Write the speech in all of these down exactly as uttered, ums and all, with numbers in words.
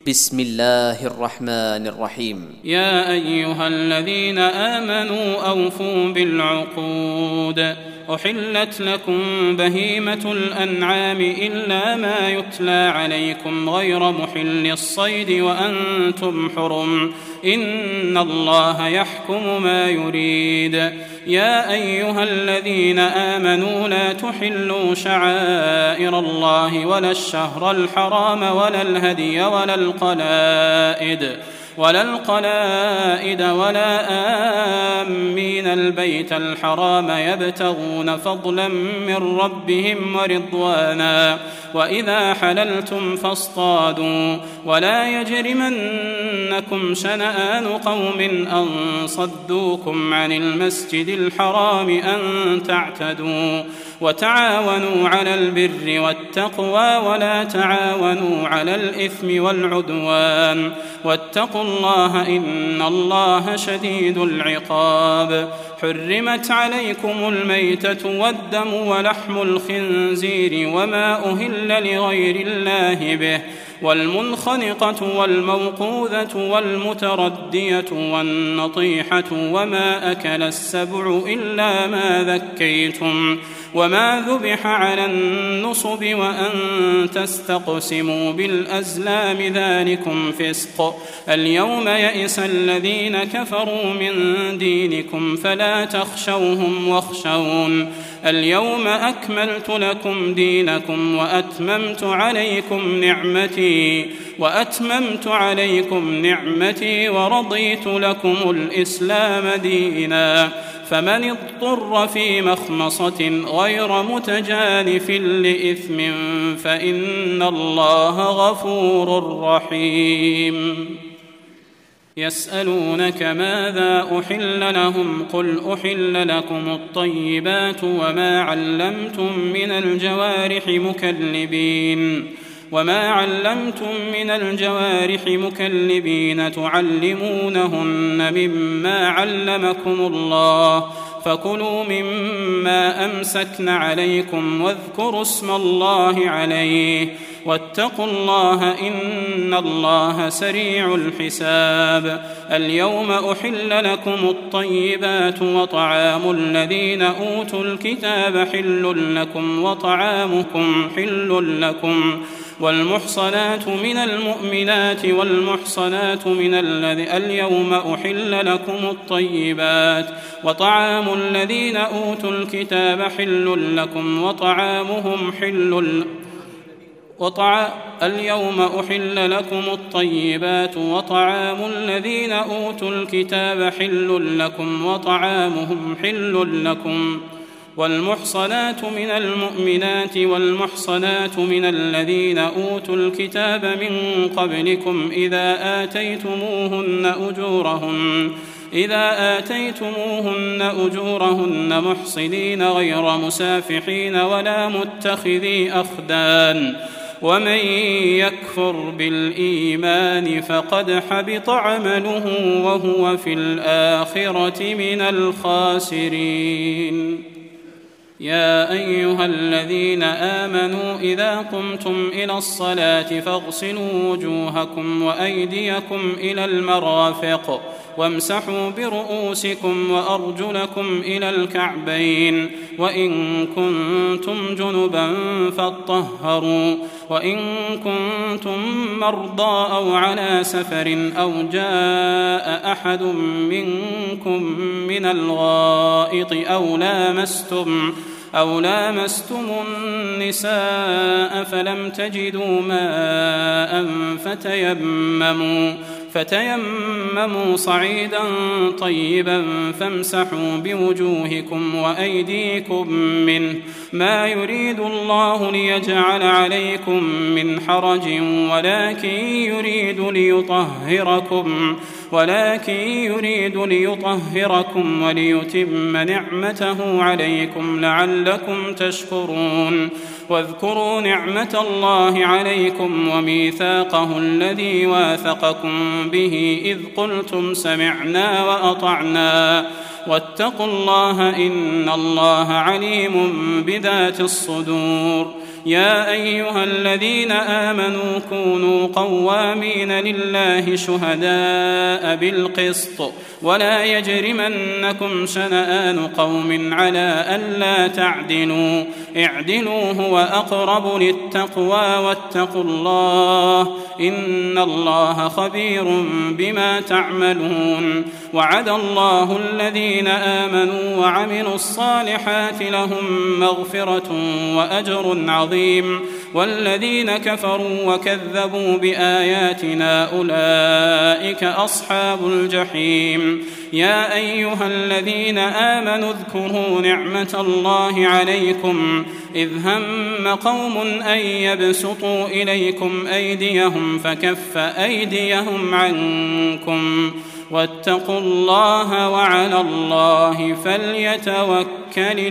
بسم الله الرحمن الرحيم. يا أيها الذين آمنوا أوفوا بالعقود. أحلت لكم بهيمة الأنعام إلا ما يتلى عليكم غير محل الصيد وأنتم حرم، إن الله يحكم ما يريد. يا أيها الذين آمنوا لا تحلوا شعائر الله ولا الشهر الحرام ولا الهدي ولا القلائد ولا القلائد ولا آمين البيت الحرام يبتغون فضلا من ربهم ورضوانا، وإذا حللتم فاصطادوا، ولا يجرمنكم شنآن قوم أن صدوكم عن المسجد الحرام أن تعتدوا، وتعاونوا على البر والتقوى ولا تعاونوا على الإثم والعدوان، واتقوا الله إن الله شديد العقاب. حرمت عليكم الميتة والدم ولحم الخنزير وما أهل لغير الله به، والمنخنقة والموقوذة والمتردية والنطيحة وما أكل السبع إلا ما ذكيتم، وما ذبح على النصب، وأن تستقسموا بالأزلام ذلكم فسق. اليوم يئس الذين كفروا من دينكم فلا تخشوهم واخشون. اليوم أكملت لكم دينكم وأتممت عليكم نعمتي وأتممت عليكم نعمتي ورضيت لكم الإسلام دينا. فمن اضطر في مخمصة غير متجانف لإثم فإن الله غفور رحيم. يسألونك ماذا أحل لهم؟ قل أحل لكم الطيبات وما علمتم من الجوارح مكلبين وما علمتم من الجوارح مكلبين تعلمونهن مما علمكم الله، فكلوا مما أمسكن عليكم واذكروا اسم الله عليه، واتقوا الله إن الله سريع الحساب. اليوم أحل لكم الطيبات وطعام الذين أوتوا الكتاب حل لكم وطعامكم حل لكم، والمحصنات من المؤمنات والمحصنات من الذين اليوم أحل لكم الطيبات وطعام الذين أوتوا الكتاب حل لكم وطعامهم حل وطع... اليوم أحل لكم الطيبات وطعام الذين أوتوا الكتاب حل لكم وطعامهم حل لكم، والمحصنات من المؤمنات والمحصنات من الذين أوتوا الكتاب من قبلكم إذا آتيتموهن أجورهن إذا آتيتموهن أجورهن محصنين غير مسافحين ولا متخذي أخدان، ومن يكفر بالإيمان فقد حبط عمله وهو في الآخرة من الخاسرين. يا أيها الذين آمنوا إذا قمتم إلى الصلاة فاغسلوا وجوهكم وأيديكم إلى المرافق وامسحوا برؤوسكم وأرجلكم إلى الكعبين، وإن كنتم جنبا فاطهروا، وإن كنتم مرضى أو على سفر أو جاء أحد منكم من الغائط أو لامستم أو لامستم النساء فلم تجدوا ماء فتيمموا فتيمموا صعيدا طيبا فامسحوا بوجوهكم وأيديكم منه، ما يريد الله ليجعل عليكم من حرج ولكن يريد ليطهركم ولكن يريد ليطهركم وليتم نعمته عليكم لعلكم تشكرون. واذكروا نعمة الله عليكم وميثاقه الذي واثقكم به إذ قلتم سمعنا وأطعنا، واتقوا الله إن الله عليم بذات الصدور. يا أيها الذين آمنوا كونوا قوامين لله شهداء بالقسط ولا يجرمنكم شنآن قوم على ألا تعدلوا اعدلوا هو أقرب للتقوى واتقوا الله إن الله خبير بما تعملون. وعد الله الذين آمنوا وعملوا الصالحات لهم مغفرة وأجر عظيم والذين كفروا وكذبوا بآياتنا أولئك أصحاب الجحيم. يا أيها الذين آمنوا اذكروا نعمة الله عليكم إذ هم قوم أن يبسطوا إليكم أيديهم فكف أيديهم عنكم واتقوا الله وعلى الله فليتوكل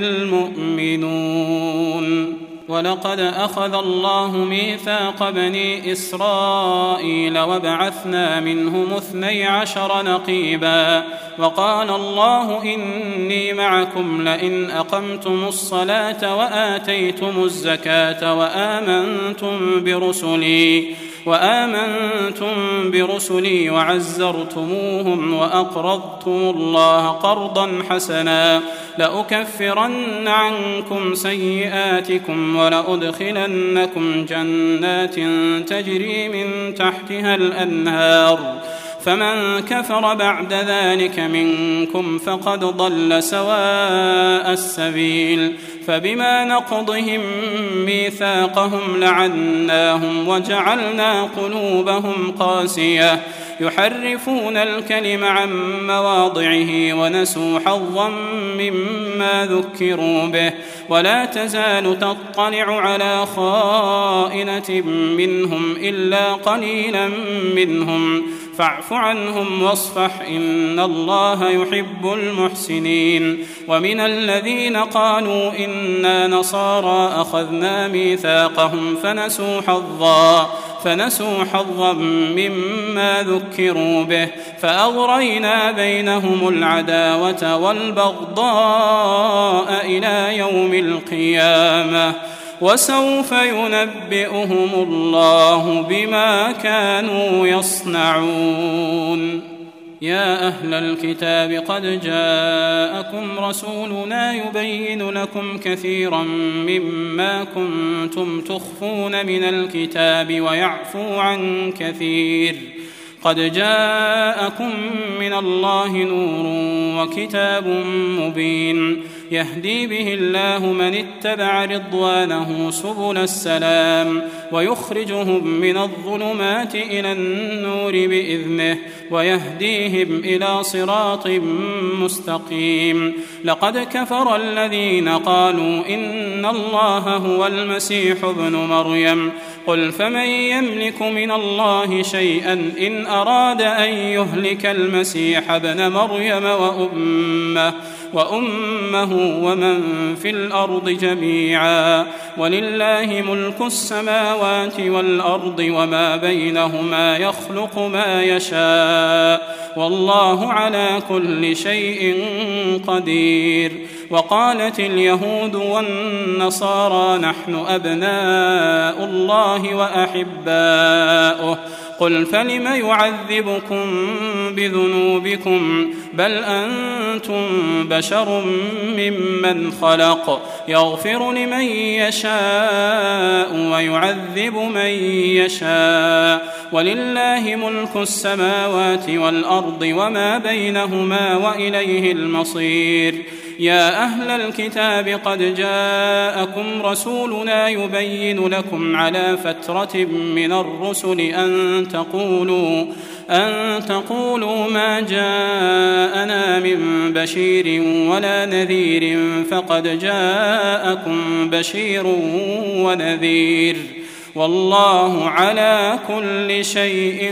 المؤمنون. ولقد أخذ الله ميثاق بني إسرائيل وبعثنا منهم اثني عشر نقيبا وقال الله إني معكم لئن أقمتم الصلاة وآتيتم الزكاة وآمنتم برسلي وآمنتم برسلي وعزرتموهم وأقرضتم الله قرضا حسنا لأكفرن عنكم سيئاتكم ولأدخلنكم جنات تجري من تحتها الأنهار فمن كفر بعد ذلك منكم فقد ضل سواء السبيل. فبما نقضهم ميثاقهم لعناهم وجعلنا قلوبهم قاسية يحرفون الكلم عن مواضعه ونسوا حظا مما ذكروا به ولا تزال تطلع على خائنة منهم إلا قليلا منهم فاعف عنهم واصفح إن الله يحب المحسنين. ومن الذين قالوا إنا نصارى أخذنا ميثاقهم فنسوا حظا فنسوا حظا مما ذكروا به فأغرينا بينهم العداوة والبغضاء إلى يوم القيامة وسوف ينبئهم الله بما كانوا يصنعون. يا أهل الكتاب قد جاءكم رسولنا يبين لكم كثيرا مما كنتم تخفون من الكتاب ويعفو عن كثير قد جاءكم من الله نور وكتاب مبين يهدي به الله من اتبع رضوانه سبل السلام ويخرجهم من الظلمات إلى النور بإذنه ويهديهم إلى صراط مستقيم. لقد كفر الذين قالوا إن الله هو المسيح ابن مريم قل فمن يملك من الله شيئا إن أراد أن يهلك المسيح ابن مريم وأمه وأمه ومن في الأرض جميعا ولله ملك السماوات والأرض وما بينهما يخلق ما يشاء والله على كل شيء قدير. وقالت اليهود والنصارى نحن أبناء الله وأحباؤه قل فلم يعذبكم بذنوبكم بل أنتم بشر ممن خلق يغفر لمن يشاء ويعذب من يشاء ولله ملك السماوات والأرض وما بينهما وإليه المصير. يا أهل الكتاب قد جاءكم رسولنا يبين لكم على فترة من الرسل أن تقولوا أن تقولوا ما جاءنا من بشير ولا نذير فقد جاءكم بشير ونذير والله على كل شيء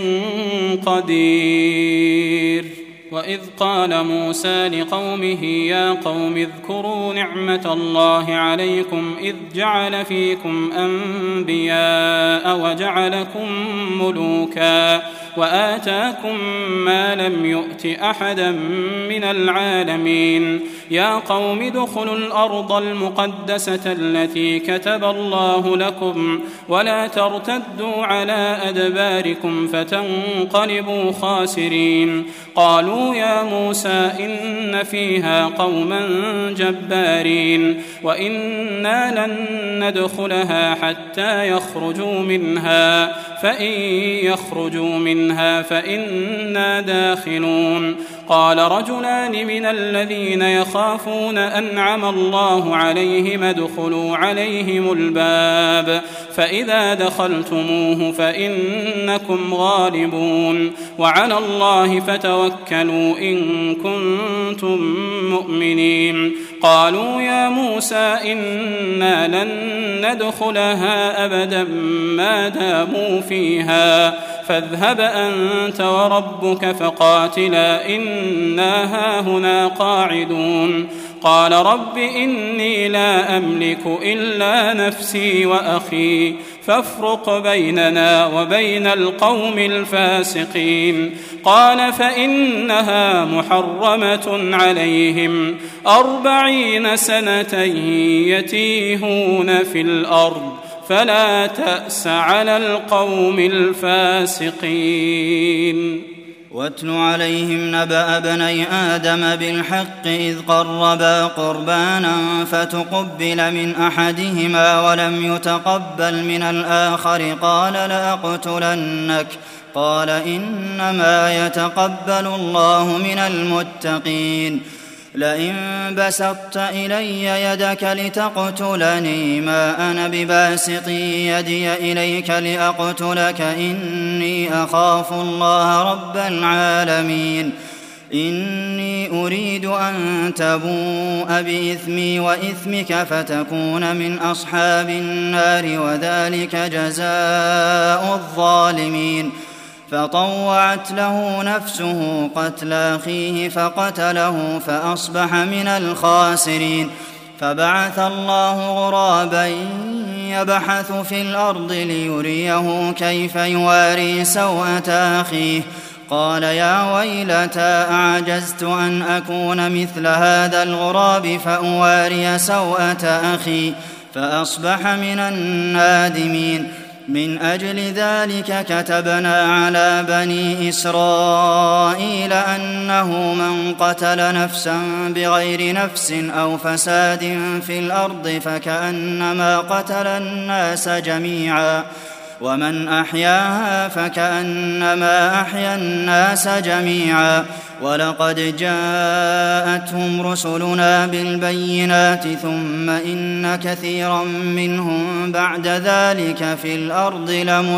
قدير. وإذ قال موسى لقومه يا قوم اذكروا نعمة الله عليكم إذ جعل فيكم أنبياء وجعلكم ملوكا وآتاكم ما لم يؤت أحدا من العالمين يا قوم ادخلوا الأرض المقدسة التي كتب الله لكم ولا ترتدوا على أدباركم فتنقلبوا خاسرين قالوا يا موسى إن فيها قوما جبارين وإنا لن ندخلها حتى يخرجوا منها فإن يخرجوا منها فإنا داخلون قال رجلان من الذين يخافون أنعم الله عليهم ادخلوا عليهم الباب فإذا دخلتموه فإنكم غالبون وعلى الله فتوكلوا إن كنتم مؤمنين قالوا يا موسى إنا لن ندخلها أبدا ما داموا فيها فاذهب أنت وربك فقاتلا إنا هاهنا قاعدون قال رب إني لا أملك إلا نفسي وأخي فافرق بيننا وبين القوم الفاسقين قال فإنها محرمة عليهم أربعين سنة يتيهون في الأرض فلا تأس على القوم الفاسقين واتل عليهم نبأ بني آدم بالحق إذ قربا قربانا فتقبل من أحدهما ولم يتقبل من الآخر قال لأقتلنك قال إنما يتقبل الله من المتقين لئن بسطت إلي يدك لتقتلني ما أنا بباسط يدي إليك لأقتلك إني أخاف الله رب العالمين إني أريد أن تبوء بإثمي وإثمك فتكون من أصحاب النار وذلك جزاء الظالمين فطوعت له نفسه قتل أخيه فقتله فأصبح من الخاسرين فبعث الله غرابا يبحث في الأرض ليريه كيف يواري سوءة أخيه قال يا ويلتى أعجزت أن أكون مثل هذا الغراب فأواري سوءة أخي فأصبح من النادمين من أجل ذلك كتبنا على بني إسرائيل أنه من قتل نفسا بغير نفس أو فساد في الأرض فكأنما قتل الناس جميعا ومن أحياها فكأنما أحيا الناس جميعا ولقد جاءتهم رسلنا بالبينات ثم إن كثيرا منهم بعد ذلك في الأرض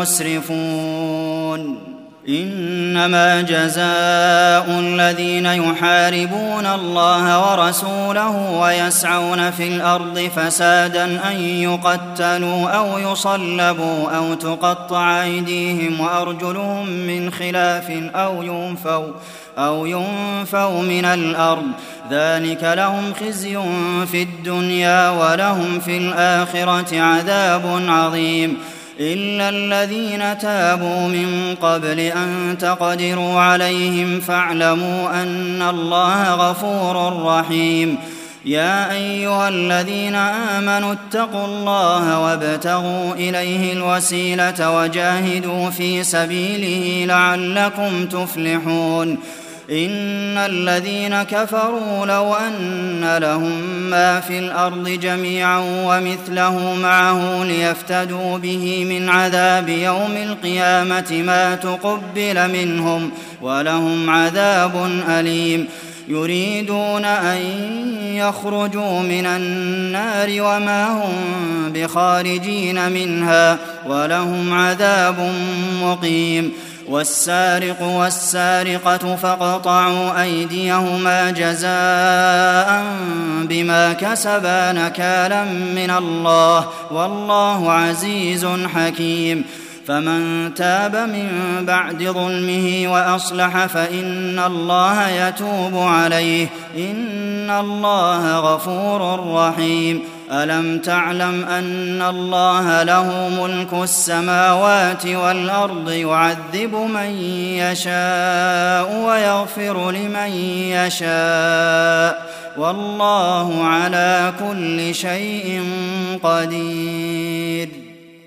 لمسرفون إنما جزاء الذين يحاربون الله ورسوله ويسعون في الأرض فسادا أن يقتلوا أو يصلبوا أو تقطع أيديهم وأرجلهم من خلاف أو ينفوا أو ينفوا من الأرض ذلك لهم خزي في الدنيا ولهم في الآخرة عذاب عظيم إلا الذين تابوا من قبل أن تقدروا عليهم فاعلموا أن الله غفور رحيم يا أيها الذين آمنوا اتقوا الله وابتغوا إليه الوسيلة وجاهدوا في سبيله لعلكم تفلحون إن الذين كفروا لو أن لهم ما في الأرض جميعا ومثله معه ليفتدوا به من عذاب يوم القيامة ما تقبل منهم ولهم عذاب أليم يريدون أن يخرجوا من النار وما هم بخارجين منها ولهم عذاب مقيم والسارق والسارقة فاقطعوا أيديهما جزاء بما كسبا نكالا من الله والله عزيز حكيم فمن تاب من بعد ظلمه وأصلح فإن الله يتوب عليه إن الله غفور رحيم ألم تعلم أن الله له ملك السماوات والأرض يعذب من يشاء ويغفر لمن يشاء والله على كل شيء قدير.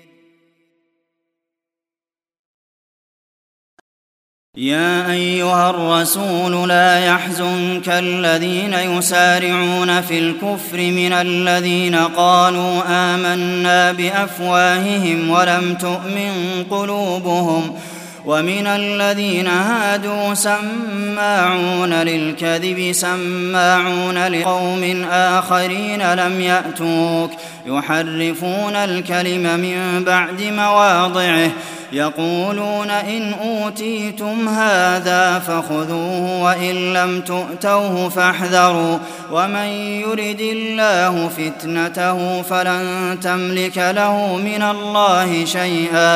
يا أيها الرسول لا يحزنك الذين يسارعون في الكفر من الذين قالوا آمنا بأفواههم ولم تؤمن قلوبهم ومن الذين هادوا سماعون للكذب سماعون لقوم آخرين لم يأتوك يحرفون الكلم من بعد مواضعه يقولون إن أوتيتم هذا فخذوه وإن لم تؤتوه فاحذروا ومن يرد الله فتنته فلن تملك له من الله شيئا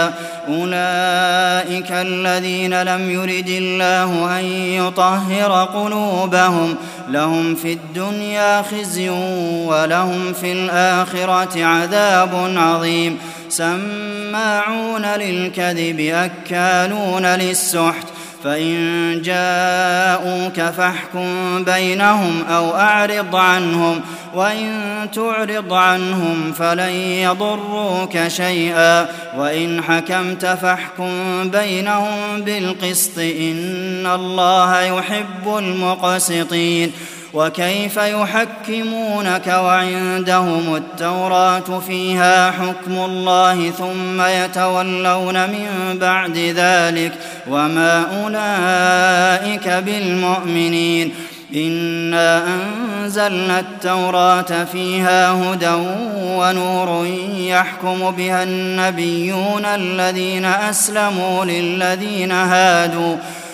أولئك الذين لم يرد الله أن يطهر قلوبهم لهم في الدنيا خزي ولهم في الآخرة عذاب عظيم سماعون للكذب أكالون للسحت فإن جاءوك فاحكم بينهم أو أعرض عنهم وإن تعرض عنهم فلن يضروك شيئا وإن حكمت فاحكم بينهم بالقسط إن الله يحب المقسطين. وكيف يحكمونك وعندهم التوراة فيها حكم الله ثم يتولون من بعد ذلك وما أولئك بالمؤمنين. إنا أنزلنا التوراة فيها هدى ونور يحكم بها النبيون الذين أسلموا للذين هادوا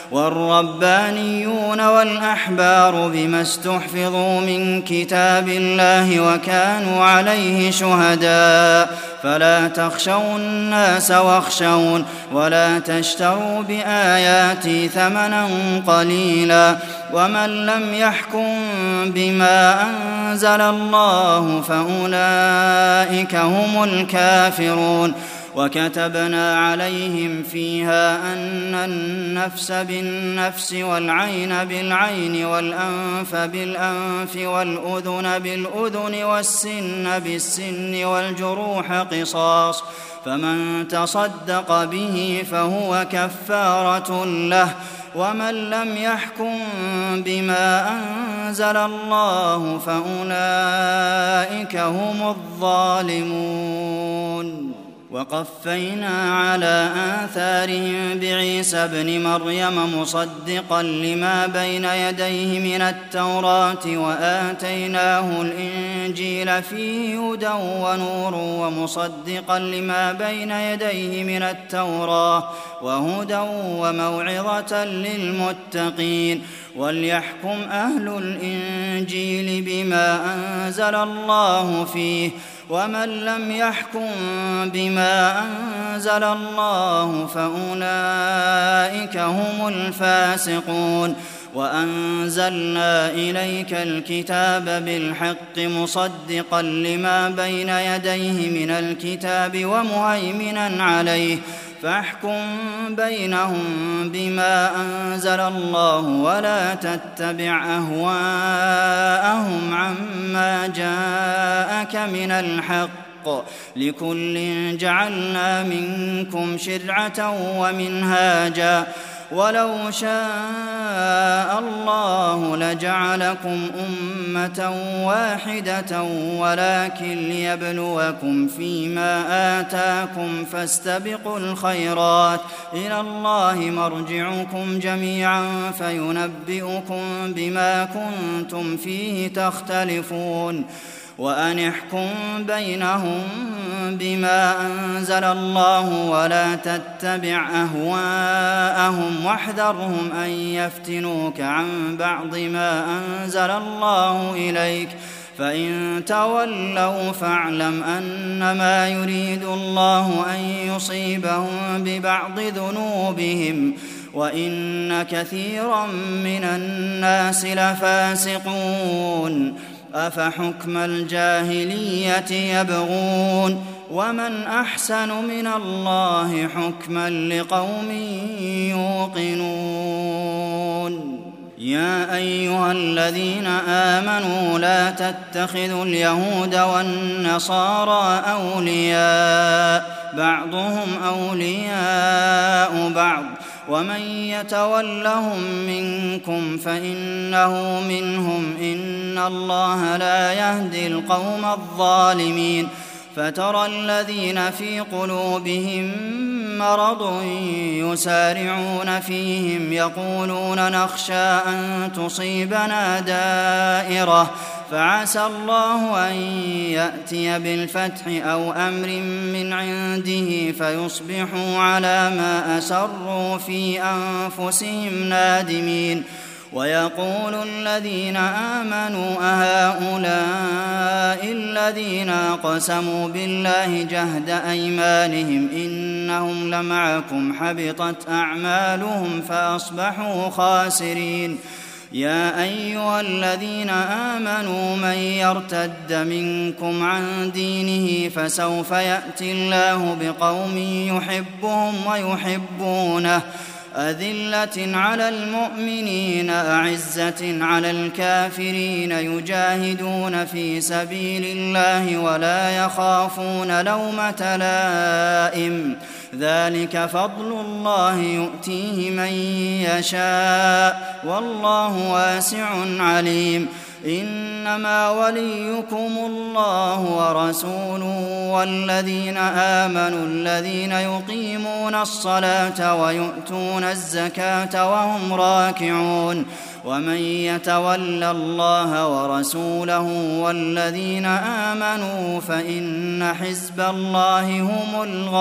والربانيون والأحبار بما استحفظوا من كتاب الله وكانوا عليه شهداء فلا تخشوا الناس واخشون ولا تشتروا بآياتي ثمنا قليلا ومن لم يحكم بما أنزل الله فأولئك هم الكافرون. وكتبنا عليهم فيها أن النفس بالنفس والعين بالعين والأنف بالأنف والأذن بالأذن والسن بالسن والجروح قصاص فمن تصدق به فهو كفارة له ومن لم يحكم بما أنزل الله فأولئك هم الظالمون. وقفينا على آثارهم بعيسى ابن مريم مصدقا لما بين يديه من التوراة وآتيناه الإنجيل فيه هدى ونور ومصدقا لما بين يديه من التوراة وهدى وموعظة للمتقين. وليحكم أهل الإنجيل بما أنزل الله فيه ومن لم يحكم بما أنزل الله فأولئك هم الفاسقون. وأنزلنا إليك الكتاب بالحق مصدقا لما بين يديه من الكتاب ومهيمنا عليه فاحكم بينهم بما أنزل الله ولا تتبع أهواءهم عما جاءك من الحق لكل جعلنا منكم شرعة ومنهاجا ولو شاء الله لجعلكم أمة واحدة ولكن ليبلوكم فيما آتاكم فاستبقوا الخيرات إلى الله مرجعكم جميعا فينبئكم بما كنتم فيه تختلفون. وأن احكم بينهم بما أنزل الله ولا تتبع أهواءهم واحذرهم أن يفتنوك عن بعض ما أنزل الله إليك فإن تولوا فاعلم أنما يريد الله أن يصيبهم ببعض ذنوبهم وإن كثيرا من الناس لفاسقون. أفحكم الجاهلية يبغون ومن أحسن من الله حكما لقوم يوقنون يا أيها الذين آمنوا لا تتخذوا اليهود والنصارى أولياء بعضهم أولياء بعض ومن يتولهم منكم فإنه منهم إن الله لا يهدي القوم الظالمين فترى الذين في قلوبهم مرض يسارعون فيهم يقولون نخشى أن تصيبنا دائرة فعسى الله أن يأتي بالفتح أو أمر من عنده فيصبحوا على ما أسروا في أنفسهم نادمين ويقول الذين آمنوا أهؤلاء الذين أقسموا بالله جهد أيمانهم إنهم لمعكم حبطت أعمالهم فأصبحوا خاسرين يا أيها الذين آمنوا من يرتد منكم عن دينه فسوف يأتي الله بقوم يحبهم ويحبونه أذلة على المؤمنين أعزة على الكافرين يجاهدون في سبيل الله ولا يخافون لومة لائم ذلك فضل الله يؤتيه من يشاء والله واسع عليم إنما وليكم الله ورسوله والذين آمنوا الذين يقيمون الصلاة ويؤتون الزكاة وهم راكعون ومن يتول الله ورسوله والذين آمنوا فإن حزب الله هم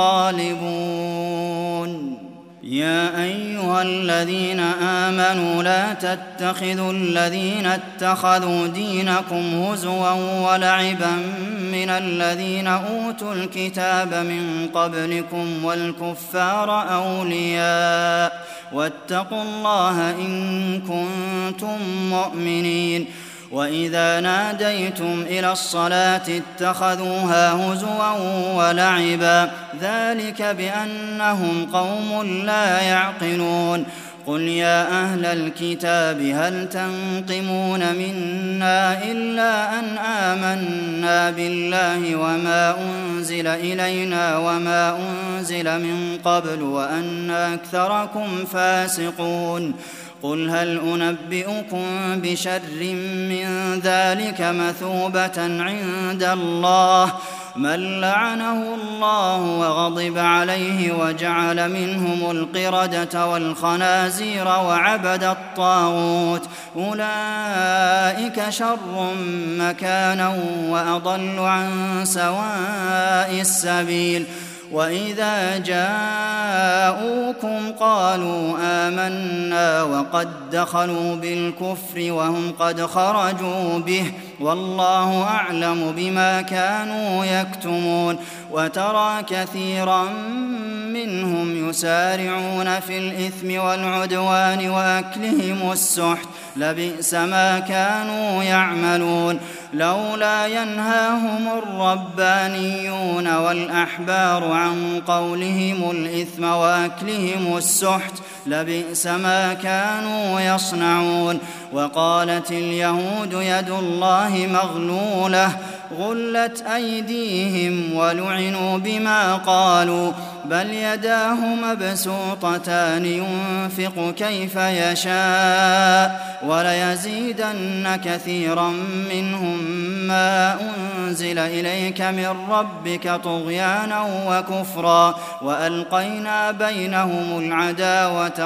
الغالبون يا أيها الذين آمنوا لا تتخذوا الذين اتخذوا دينكم هزوا ولعبا من الذين أوتوا الكتاب من قبلكم والكفار أولياء واتقوا الله إن كنتم مؤمنين وإذا ناديتم إلى الصلاة اتخذوها هزوا ولعبا ذلك بأنهم قوم لا يعقلون قل يا أهل الكتاب هل تنقمون منا إلا أن آمنا بالله وما أنزل إلينا وما أنزل من قبل وأن أكثركم فاسقون قل هل أنبئكم بشر من ذلك مثوبة عند الله من لعنه الله وغضب عليه وجعل منهم القردة والخنازير وعبد الطاغوت أولئك شر مكانا وأضل عن سواء السبيل وإذا جاءوكم قالوا آمنا وقد دخلوا بالكفر وهم قد خرجوا به والله أعلم بما كانوا يكتمون وترى كثيرا منهم يسارعون في الإثم والعدوان وأكلهم السحت لبئس ما كانوا يعملون لولا ينهاهم الربانيون والأحبار عن قولهم الإثم وأكلهم السحت لبئس ما كانوا يصنعون وقالت اليهود يد الله مغلولة غلت أيديهم ولعنوا بما قالوا بل يداه مبسوطتان ينفق كيف يشاء وليزيدن كثيرا منهم ما أنزل إليك من ربك طغيانا وكفرا وألقينا بينهم العداوة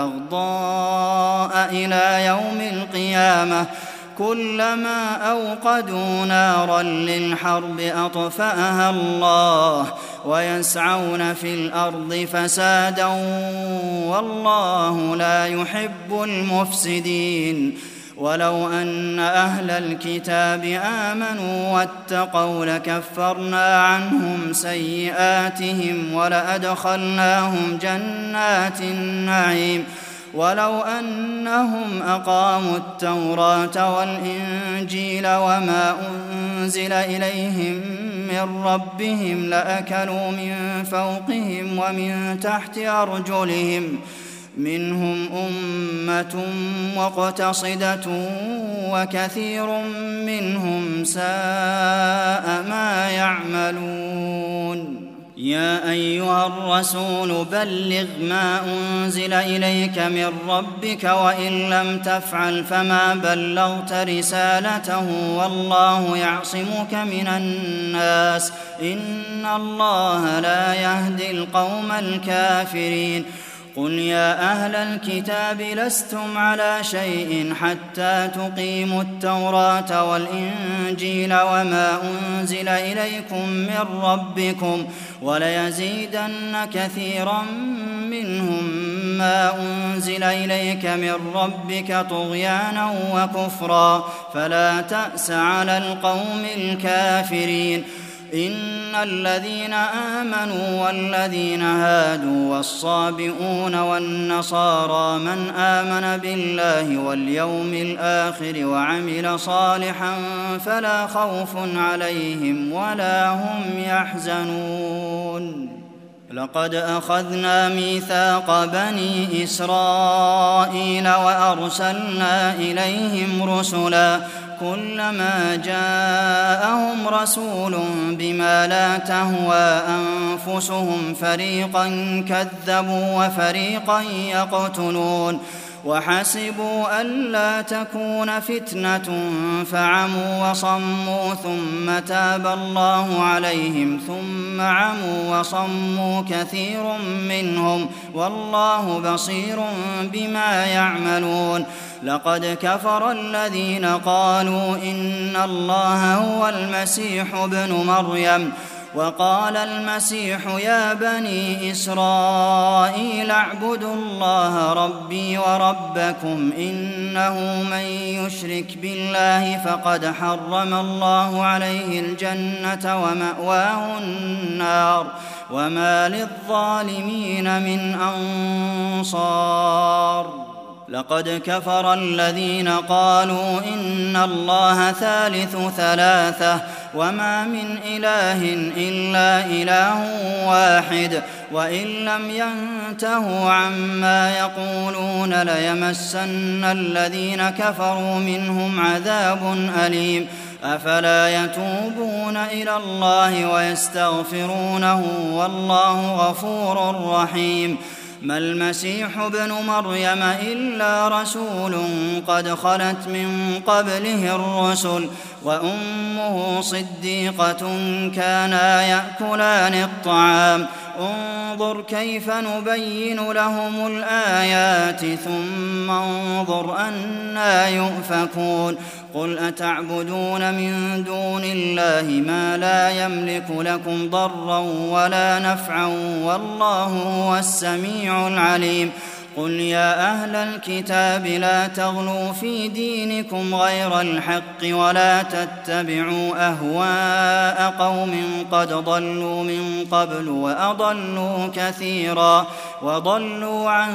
والبغضاء إلى يوم القيامة كلما أوقدوا نارا للحرب أطفأها الله ويسعون في الأرض فسادا والله لا يحب المفسدين ولو أن أهل الكتاب آمنوا واتقوا لكفرنا عنهم سيئاتهم ولأدخلناهم جنات النعيم ولو أنهم أقاموا التوراة والإنجيل وما أنزل إليهم من ربهم لأكلوا من فوقهم ومن تحت أرجلهم منهم أمة مقتصدة وكثير منهم ساء ما يعملون يا أيها الرسول بلغ ما أنزل إليك من ربك وإن لم تفعل فما بلغت رسالته والله يعصمك من الناس إن الله لا يهدي القوم الكافرين قل يا أهل الكتاب لستم على شيء حتى تقيموا التوراة والإنجيل وما أنزل إليكم من ربكم وليزيدن كثيرا منهم ما أنزل إليك من ربك طغيانا وكفرا فلا تأس على القوم الكافرين إن الذين آمنوا والذين هادوا والصابئون والنصارى من آمن بالله واليوم الآخر وعمل صالحا فلا خوف عليهم ولا هم يحزنون لقد أخذنا ميثاق بني إسرائيل وأرسلنا إليهم رسلا كلما جاءهم رسول بما لا تهوى أنفسهم فريقا كذبوا وفريقا يقتلون وحسبوا ألا تكون فتنة فعموا وصموا ثم تاب الله عليهم ثم عموا وصموا كثير منهم والله بصير بما يعملون لقد كفر الذين قالوا إن الله هو المسيح ابن مريم وقال المسيح يا بني إسرائيل اعبدوا الله ربي وربكم إنه من يشرك بالله فقد حرم الله عليه الجنة ومأواه النار وما للظالمين من أنصار لقد كفر الذين قالوا إن الله ثالث ثلاثة وما من إله إلا إله واحد وإن لم ينتهوا عما يقولون ليمسن الذين كفروا منهم عذاب أليم أفلا يتوبون إلى الله ويستغفرونه والله غفور رحيم ما المسيح ابن مريم إلا رسول قد خلت من قبله الرسل وأمه صديقة كانا يأكلان الطعام انظر كيف نبين لهم الآيات ثم انظر أنى يؤفكون قل أتعبدون من دون الله ما لا يملك لكم ضرا ولا نفعا والله هو السميع العليم قل يا أهل الكتاب لا تغلوا في دينكم غير الحق ولا تتبعوا أهواء قوم قد ضلوا من قبل وأضلوا كثيرا وضلوا عن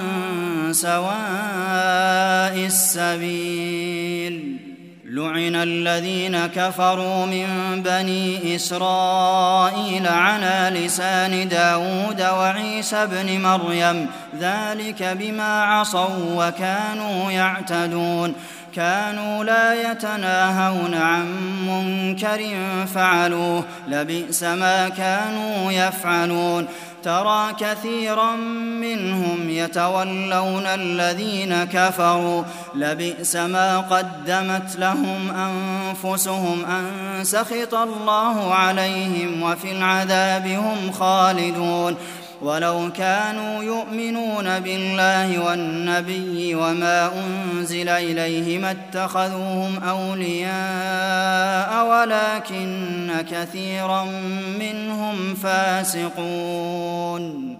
سواء السبيل لعن الذين كفروا من بني إسرائيل على لسان داود وعيسى بن مريم ذلك بما عصوا وكانوا يعتدون كانوا لا يتناهون عن منكر فعلوه لبئس ما كانوا يفعلون ترى كثيرا منهم يتولون الذين كفروا لبئس ما قدمت لهم أنفسهم أن سخط الله عليهم وفي العذاب هم خالدون ولو كانوا يؤمنون بالله والنبي وما أنزل إليه ما اتخذوهم أولياء ولكن كثيرا منهم فاسقون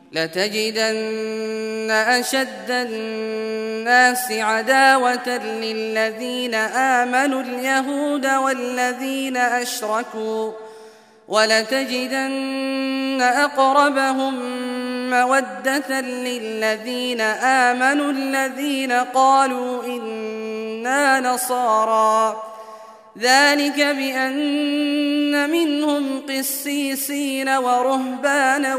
لتجدن أشد الناس عداوة للذين آمنوا اليهود والذين أشركوا ولتجدن أقربهم مودة للذين آمنوا الذين قالوا إنا نصارى ذلك بأن منهم قسيسين ورهبانا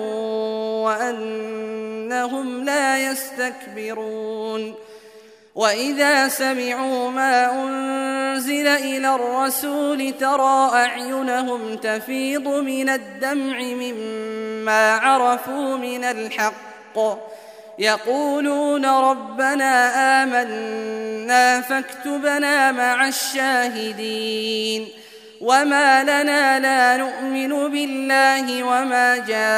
وأنهم لا يستكبرون وإذا سمعوا ما أنزل إلى الرسول ترى أعينهم تفيض من الدمع مما عرفوا من الحق يقولون ربنا آمنا فاكتبنا مع الشاهدين وما لنا لا نؤمن بالله وما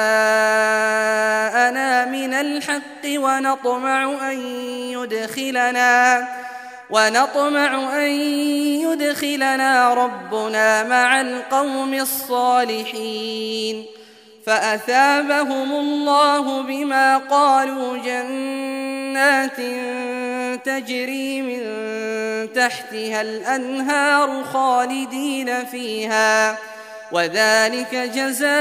جاءنا من الحق ونطمع أن يدخلنا ونطمع أن يدخلنا ربنا مع القوم الصالحين فأثابهم الله بما قالوا جنات تجري من تحتها الأنهار خالدين فيها وذلك جزاء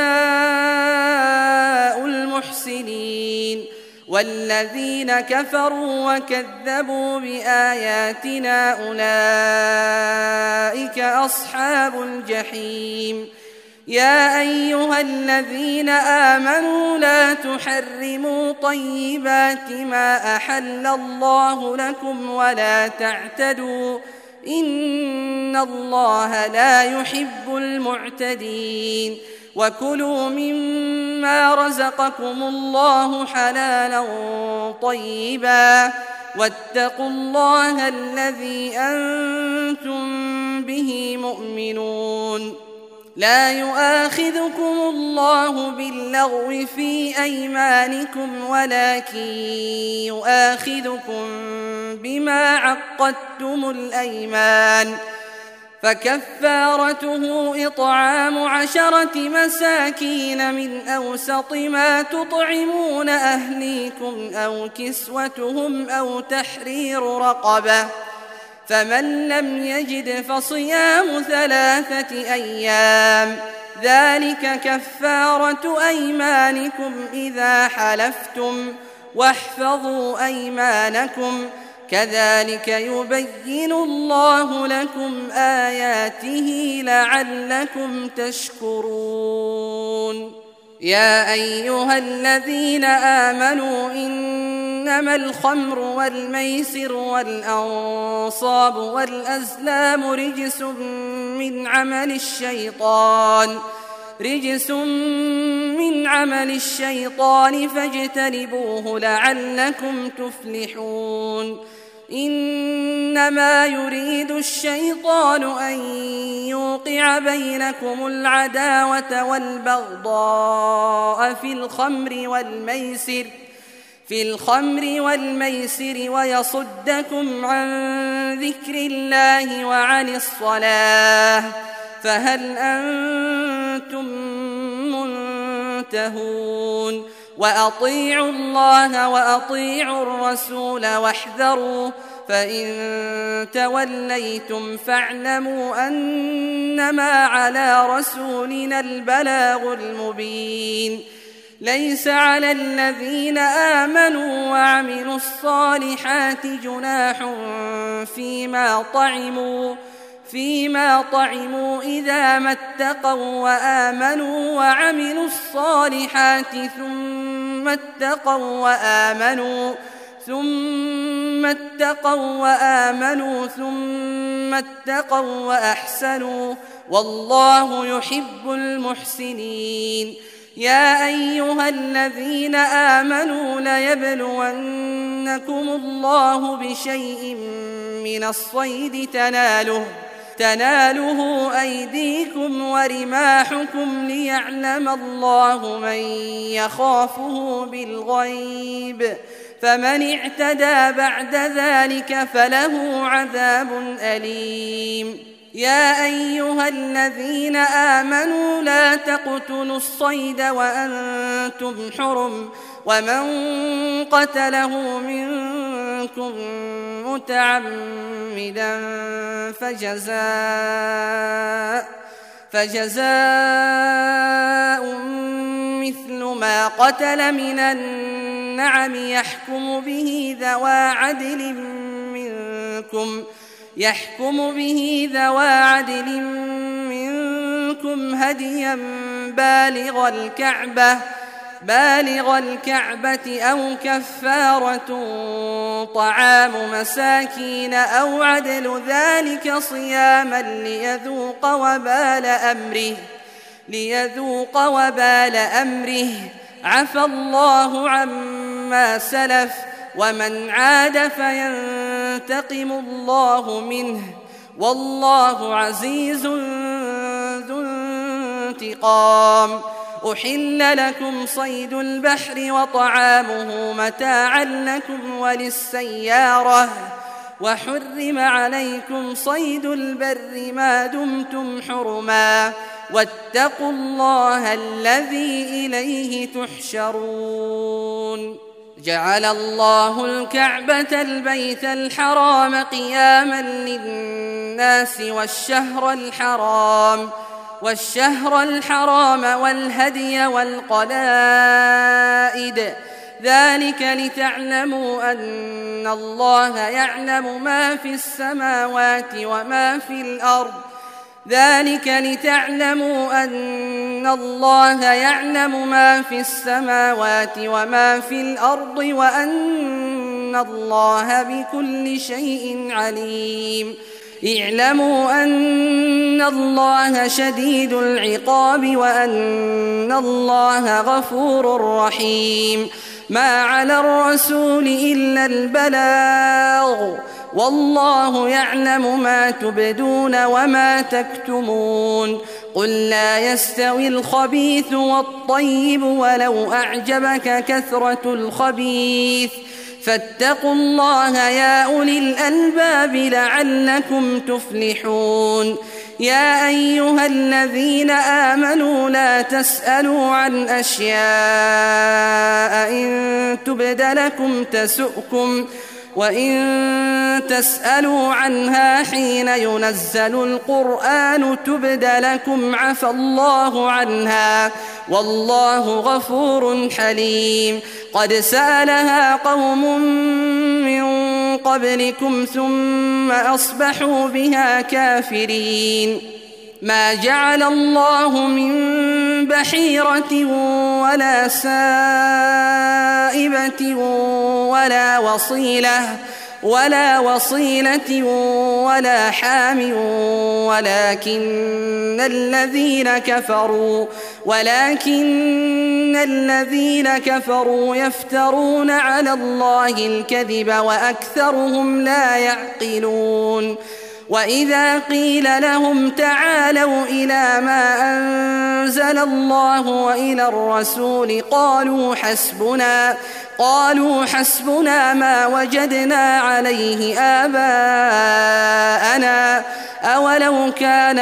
المحسنين والذين كفروا وكذبوا بآياتنا أولئك أصحاب الجحيم يا أيها الذين آمنوا لا تحرموا طيبات ما أحل الله لكم ولا تعتدوا إن الله لا يحب المعتدين وكلوا مما رزقكم الله حلالا طيبا واتقوا الله الذي أنتم به مؤمنون لا يؤاخذكم الله باللغو في أيمانكم ولكن يؤاخذكم بما عقدتم الأيمان فكفارته إطعام عشرة مساكين من أوسط ما تطعمون أهليكم أو كسوتهم أو تحرير رقبة فمن لم يجد فصيام ثلاثة أيام ذلك كفارة أيمانكم إذا حلفتم واحفظوا أيمانكم كذلك يبين الله لكم آياته لعلكم تشكرون يا أيها الذين آمنوا إنما الخمر والميسر والأنصاب والأزلام رجس من عمل الشيطان رجس من عمل الشيطان فاجتنبوه لعلكم تفلحون إنما يريد الشيطان أن يوقع بينكم العداوة والبغضاء في الخمر والميسر في الخمر والميسر ويصدكم عن ذكر الله وعن الصلاة فهل أنتم منتهون وأطيعوا الله وأطيعوا الرسول واحذروا فإن توليتم فاعلموا أنما على رسولنا البلاغ المبين ليس على الذين آمنوا وعملوا الصالحات جناح فيما طعموا فيما طعموا إذا ما اتقوا وآمنوا وعملوا الصالحات ثم اتقوا وآمنوا ثم اتقوا وآمنوا ثم اتقوا وأحسنوا والله يحب المحسنين يا أيها الذين آمنوا ليبلونكم الله بشيء من الصيد تناله تناله أيديكم ورماحكم ليعلم الله من يخافه بالغيب فمن اعتدى بعد ذلك فله عذاب أليم يا أيها الذين آمنوا لا تقتلوا الصيد وأنتم حرم ومن قتله منكم متعمدا فجزاء فجزاء مثل ما قتل من النعم يحكم به ذوى عدل منكم يحكم به ذوى عدل منكم هديا بالغ الكعبة بالغ الكعبة أو كفارة طعام مساكين أو عدل ذلك صياما ليذوق وبال أمره ليذوق وبال أمره عفى الله عما سلف ومن عاد فينتقم الله منه والله عزيز ذو انتقام. أحل لكم صيد البحر وطعامه متاعا لكم وللسيارة وحرم عليكم صيد البر ما دمتم حرما واتقوا الله الذي إليه تحشرون. جعل الله الكعبة البيت الحرام قياما للناس والشهر الحرام والشهر الحرام والهدي والقلائد ذلك لتعلموا أن الله يعلم ما في السماوات وما في الأرض ذلك لتعلموا أن الله يعلم ما في السماوات وما في الأرض وأن الله بكل شيء عليم. اعلموا أن الله شديد العقاب وأن الله غفور رحيم. ما على الرسول إلا البلاغ والله يعلم ما تبدون وما تكتمون. قل لا يستوي الخبيث والطيب ولو أعجبك كثرة الخبيث فاتقوا الله يا أولي الألباب لعلكم تفلحون. يا أيها الذين آمنوا لا تسألوا عن أشياء إن تبد لكم تسؤكم وإن تسألوا عنها حين ينزل القرآن تبد لكم عفى الله عنها والله غفور حليم. قد سألها قوم من قبلكم ثم أصبحوا بها كافرين. ما جعل الله من بحيرة ولا سائبة ولا وصيلة ولا وصيلة ولا حام ولكن الذين كفروا ولكن الذين كفروا يفترون على الله الكذب وأكثرهم لا يعقلون. وإذا قيل لهم تعالوا إلى ما أنزل الله وإلى الرسول قالوا حسبنا قالوا حسبنا ما وجدنا عليه آباءنا أولو كان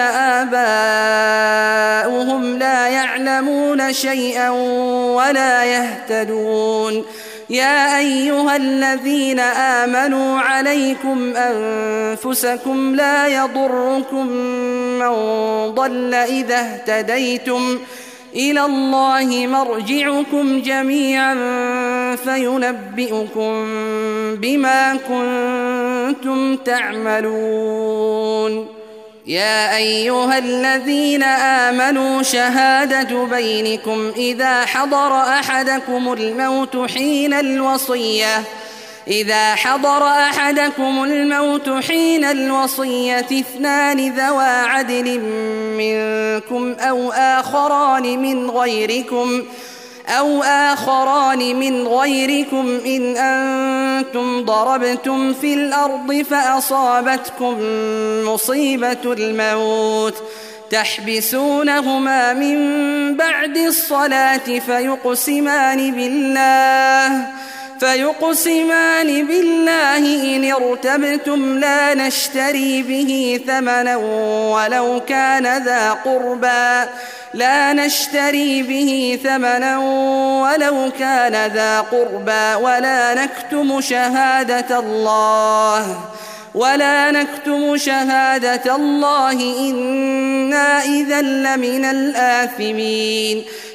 آباؤهم لا يعلمون شيئا ولا يهتدون. يا أيها الذين آمنوا عليكم أنفسكم لا يضركم من ضل إذا اهتديتم إلى الله مرجعكم جميعا فينبئكم بما كنتم تعملون. يا أيها الذين آمنوا شهادة بينكم إذا حضر أحدكم الموت حين الوصية إذا حضر أحدكم الموت حين الوصية اثنان ذوى عدل منكم أو آخران من غيركم أو آخران من غيركم إن أنتم ضربتم في الأرض فأصابتكم مصيبة الموت تحبسونهما من بعد الصلاة فيقسمان بالله فيقسمان بالله إن ارتبتم لا نشتري به ثمنا ولو كان ذا قربى لا نشتري به ثمنا ولو كان ذا قربى ولا نكتم شهادة الله ولا نكتم شهادة الله إنا إذا لمن الآثمين.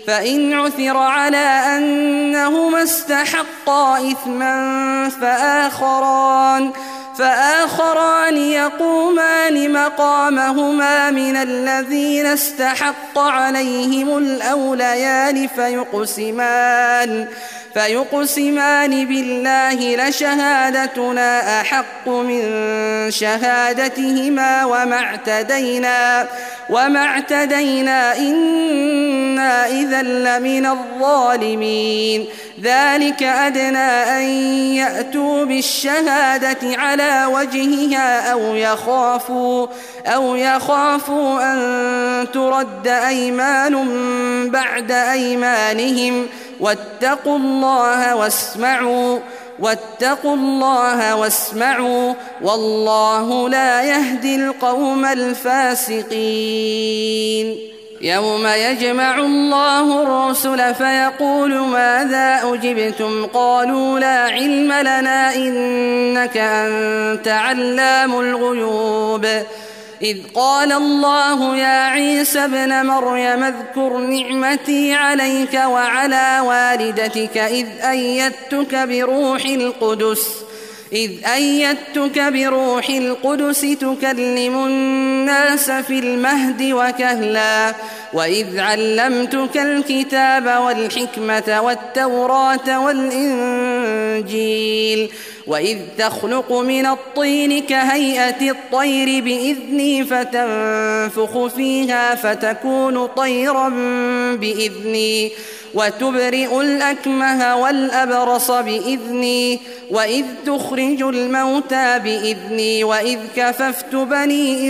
فإن عثر على أنهما استحقا إثما فآخران فآخران يقومان مقامهما من الذين استحق عليهم الأوليان فيقسمان فيقسمان بالله لشهادتنا أحق من شهادتهما وما اعتدينا وما اعتدينا إنا إذا لمن الظالمين. ذلك أدنى أن يأتوا بالشهادة على وجهها أو يخافوا أو يخافوا أن ترد أيمان بعد أيمانهم واتقوا الله واسمعوا واتقوا الله واسمعوا والله لا يهدي القوم الفاسقين. يوم يجمع الله الرسل فيقول ماذا أجبتم قالوا لا علم لنا إنك أنت علام الغيوب. إذ قال الله يا عيسى ابن مريم اذكر نعمتي عليك وعلى والدتك إذ أيدتك بروح القدس إذ أيدتك بروح القدس تكلم الناس في المهد وكهلا وإذ علمتك الكتاب والحكمة والتوراة والإنجيل وإذ تخلق من الطين كهيئة الطير بإذني فتنفخ فيها فتكون طيرا بإذني وتبرئ الأكمه والأبرص بإذني وإذ تخرج الموتى بإذني وإذ كففت بني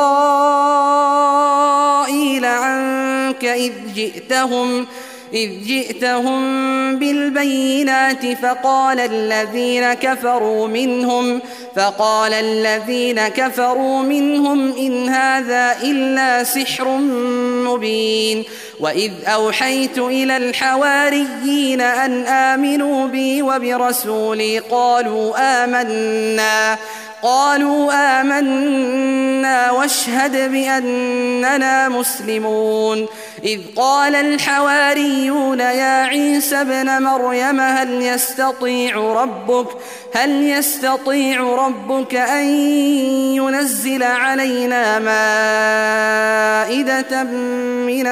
إسرائيل عنك إذ جئتهم إذ جئتهم بالبينات فقال الذين كفروا منهم فقال الذين كفروا منهم إن هذا إلا سحر مبين. وإذ أوحيت إلى الحواريين أن آمنوا بي وبرسولي قالوا آمنا قالوا آمنا واشهد بأننا مسلمون. إذ قال الحواريون يا عيسى ابن مريم هل يستطيع ربك هل يستطيع ربك أن ينزل علينا مائدة من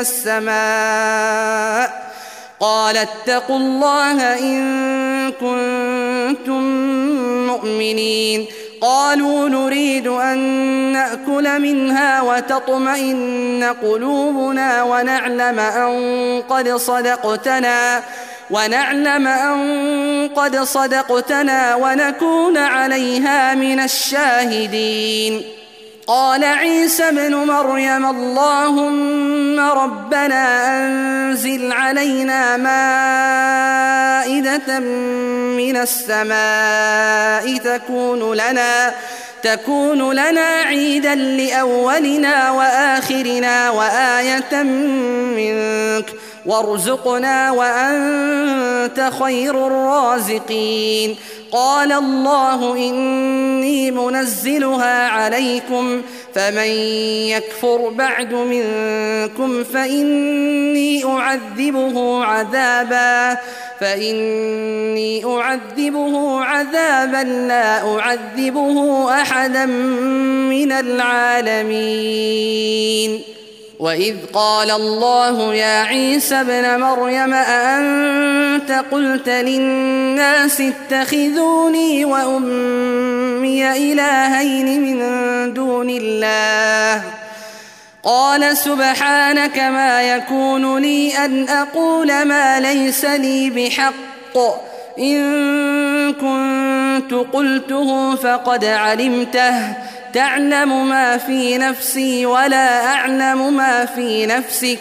السماء قال اتقوا الله إن كنتم مؤمنين. قالوا نريد أن نأكل منها وتطمئن قلوبنا ونعلم أن قد صدقتنا ونعلم أن قد صدقتنا ونكون عليها من الشاهدين. قال عيسى ابن مريم اللهم ربنا أنزل علينا مائدة من السماء تكون لنا تكون لنا عيدا لأولنا وآخرنا وآية منك وارزقنا وأنت خير الرازقين. قال الله إني منزلها عليكم فمن يكفر بعد منكم فإني أعذبه عذابا فإني أعذبه عذابا لا أعذبه أحدا من العالمين. وإذ قال الله يا عيسى ابن مريم أأنت قلت للناس اتخذوني وأمي إلهين من دون الله قال سبحانك ما يكون لي أن أقول ما ليس لي بحق إن كنت قلته فقد علمته تعلم ما في نفسي ولا أعلم ما في نفسك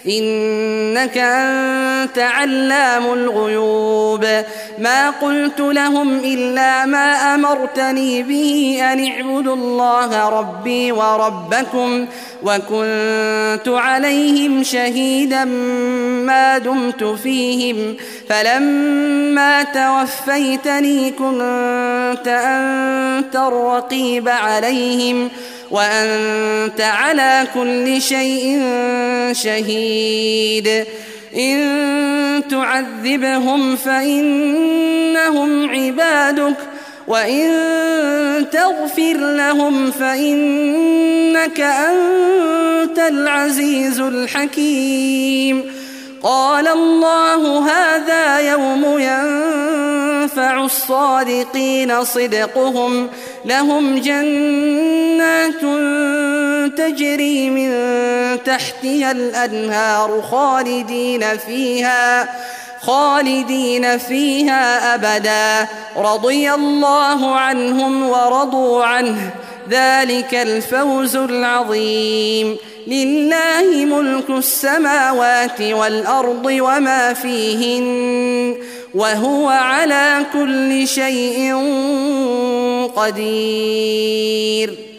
إنك أنت علام الغيوب. ما قلت لهم إلا ما أمرتني به أن اعبدوا الله ربي وربكم وكنت عليهم شهيدا ما دمت فيهم فلما توفيتني كنت أنت الرقيب عليهم وأنت على كل شيء شهيد. إن تعذبهم فإنهم عبادك وإن تغفر لهم فإنك أنت العزيز الحكيم قال الله هذا يوم ينفع الصادقين صدقهم لهم جنات تجري من تحتها الأنهار خالدين فيها خالدين فيها أبدا رضي الله عنهم ورضوا عنه ذلك الفوز العظيم لله ملك السماوات والأرض وما فيهن وهو على كل شيء قدير.